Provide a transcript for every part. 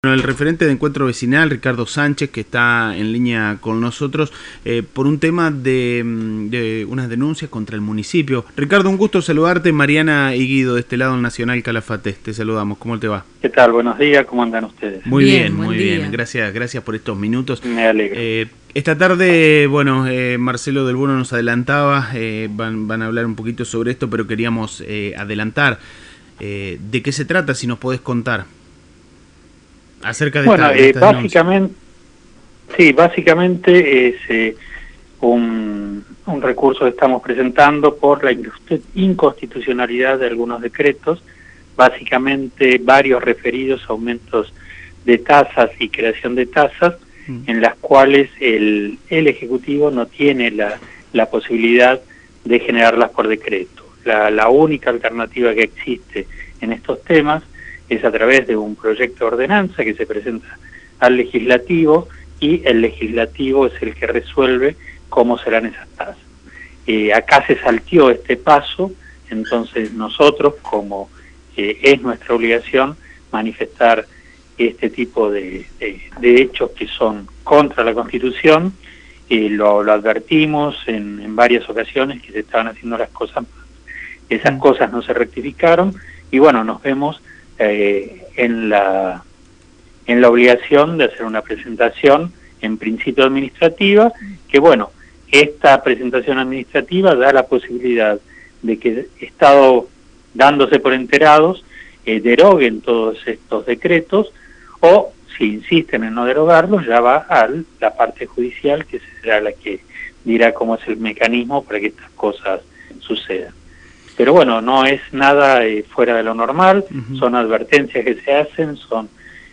Bueno, el referente de Encuentro Vecinal, Ricardo Sánchez, que está en línea con nosotros por un tema de unas denuncias contra el municipio. Ricardo, un gusto saludarte. Mariana y Guido, de este lado del Nacional Calafate. Te saludamos. ¿Cómo te va? ¿Qué tal? Buenos días. ¿Cómo andan ustedes? Muy bien, muy bien. Gracias por estos minutos. Me alegro. Esta tarde, bueno, Marcelo del Bono nos adelantaba, van a hablar un poquito sobre esto, pero queríamos adelantar. ¿De qué se trata? Si nos podés contar. Acerca de básicamente es un recurso que estamos presentando por la inconstitucionalidad de algunos decretos, básicamente varios referidos a aumentos de tasas y creación de tasas, en las cuales el Ejecutivo no tiene la posibilidad de generarlas por decreto. La única alternativa que existe en estos temas es a través de un proyecto de ordenanza que se presenta al legislativo, y el legislativo es el que resuelve cómo serán esas tasas. Acá se salteó este paso, entonces nosotros, como es nuestra obligación, manifestar este tipo de hechos que son contra la Constitución, lo advertimos en varias ocasiones que se estaban haciendo las cosas mal. Esas cosas no se rectificaron, y bueno, nos vemos en la obligación de hacer una presentación en principio administrativa, que bueno, esta presentación administrativa da la posibilidad de que el Estado, dándose por enterados, deroguen todos estos decretos, o si insisten en no derogarlos, ya va a la parte judicial, que será la que dirá cómo es el mecanismo para que estas cosas sucedan. Pero bueno, no es nada fuera de lo normal, son advertencias que se hacen, son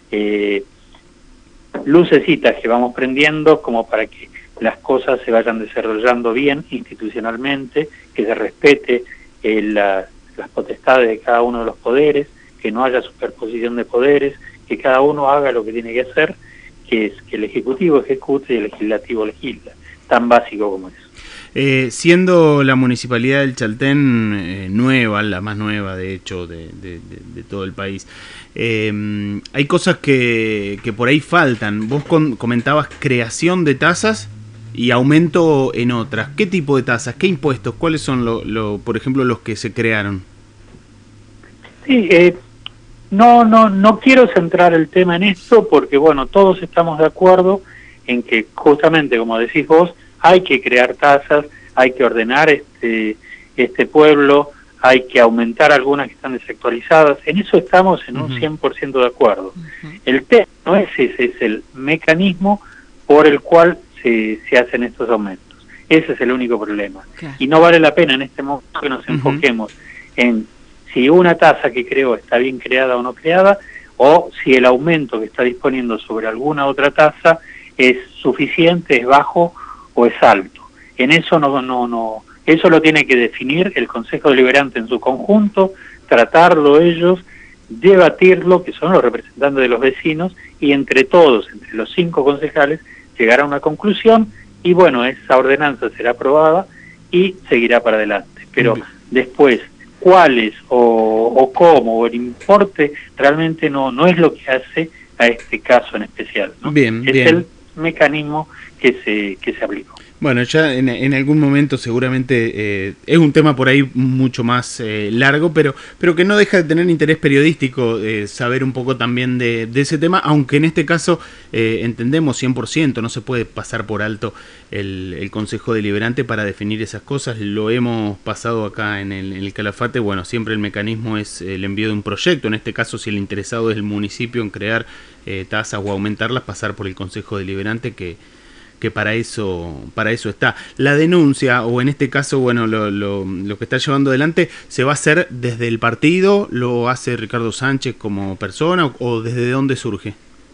lucecitas que vamos prendiendo como para que las cosas se vayan desarrollando bien institucionalmente, que se respete las potestades de cada uno de los poderes, que no haya superposición de poderes, que cada uno haga lo que tiene que hacer, que es que el Ejecutivo ejecute y el Legislativo legisla, tan básico como eso. Siendo la Municipalidad del Chaltén nueva, la más nueva de hecho de todo el país, hay cosas que por ahí faltan. Vos comentabas creación de tasas y aumento en otras. ¿Qué tipo de tasas? ¿Qué impuestos? ¿Cuáles son, por ejemplo, los que se crearon? Sí, no quiero centrar el tema en esto porque, bueno, todos estamos de acuerdo en que justamente, como decís vos, hay que crear tasas, hay que ordenar este pueblo, hay que aumentar algunas que están desactualizadas. En eso estamos en un 100% de acuerdo. El tema no es ese, es el mecanismo por el cual se hacen estos aumentos. Ese es el único problema. Y no vale la pena en este momento que nos enfoquemos en si una tasa que creó está bien creada o no creada, o si el aumento que está disponiendo sobre alguna otra tasa es suficiente, es bajo o es alto. En eso eso lo tiene que definir el Consejo Deliberante en su conjunto, tratarlo ellos, debatirlo, que son los representantes de los vecinos, y entre todos, entre los 5 concejales, llegar a una conclusión, y bueno, esa ordenanza será aprobada y seguirá para adelante. Pero después, cuáles o cómo o el importe realmente no es lo que hace a este caso en especial, ¿no? El mecanismo que se aplicó. Bueno, ya en algún momento seguramente es un tema por ahí mucho más largo, pero que no deja de tener interés periodístico saber un poco también de ese tema, aunque en este caso entendemos 100%, no se puede pasar por alto el Consejo Deliberante para definir esas cosas. Lo hemos pasado acá en el Calafate. Bueno, siempre el mecanismo es el envío de un proyecto, en este caso si el interesado es el municipio en crear tasas o aumentarlas, pasar por el Consejo Deliberante que para eso está. La denuncia, o en este caso, bueno, lo que está llevando adelante, ¿se va a hacer desde el partido? ¿Lo hace Ricardo Sánchez como persona? ¿O desde dónde surge?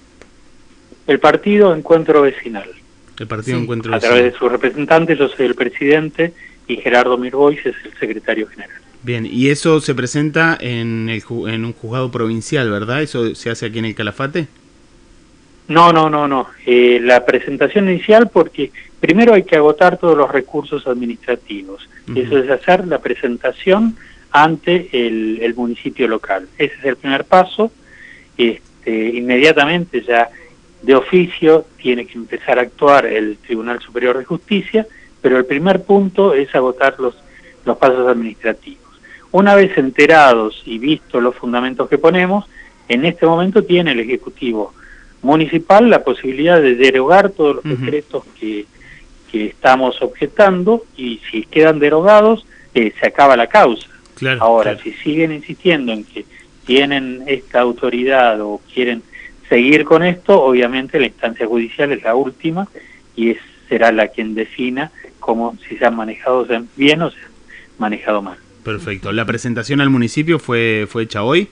El partido Encuentro Vecinal. El partido Encuentro Vecinal. A través de sus representantes, yo soy el presidente y Gerardo Mirbois es el secretario general. Bien, y eso se presenta en un juzgado provincial, ¿verdad? ¿Eso se hace aquí en el Calafate? No. La presentación inicial, porque primero hay que agotar todos los recursos administrativos. Eso es hacer la presentación ante el municipio local. Ese es el primer paso. inmediatamente ya de oficio tiene que empezar a actuar el Tribunal Superior de Justicia, pero el primer punto es agotar los pasos administrativos. Una vez enterados y vistos los fundamentos que ponemos, en este momento tiene el Ejecutivo Municipal la posibilidad de derogar todos los decretos que estamos objetando, y si quedan derogados, se acaba la causa. Claro, ahora, claro. Si siguen insistiendo en que tienen esta autoridad o quieren seguir con esto, obviamente la instancia judicial es la última y será la quien defina cómo, si se han manejado bien o se han manejado mal. Perfecto. ¿La presentación al municipio fue hecha hoy?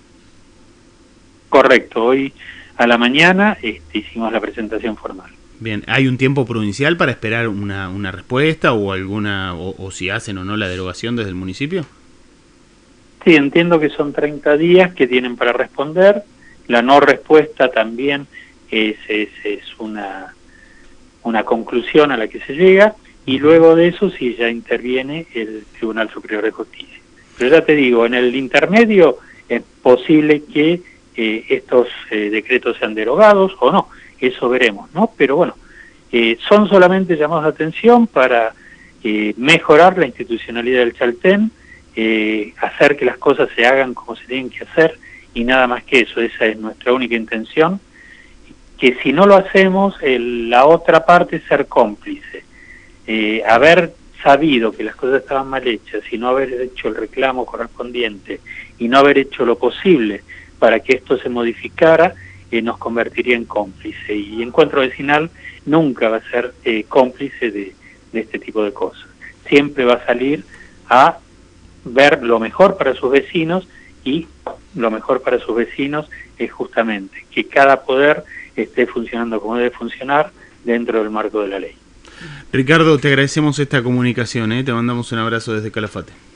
Correcto, hoy a la mañana hicimos la presentación formal. Bien, ¿hay un tiempo prudencial para esperar una respuesta o alguna o si hacen o no la derogación desde el municipio? Sí, entiendo que son 30 días que tienen para responder. La no respuesta también es una conclusión a la que se llega, y luego de eso sí ya interviene el Tribunal Superior de Justicia. Pero ya te digo, en el intermedio es posible que estos decretos sean derogados o no, eso veremos, ¿no? Pero bueno, son solamente llamados de atención para mejorar la institucionalidad del Chaltén, hacer que las cosas se hagan como se tienen que hacer, y nada más que eso. Esa es nuestra única intención, que si no lo hacemos, la otra parte es ser cómplice. Haber sabido que las cosas estaban mal hechas y no haber hecho el reclamo correspondiente y no haber hecho lo posible para que esto se modificara, nos convertiría en cómplice, y Encuentro Vecinal nunca va a ser cómplice de este tipo de cosas. Siempre va a salir a ver lo mejor para sus vecinos, y lo mejor para sus vecinos es justamente que cada poder esté funcionando como debe funcionar dentro del marco de la ley. Ricardo, te agradecemos esta comunicación, te mandamos un abrazo desde Calafate.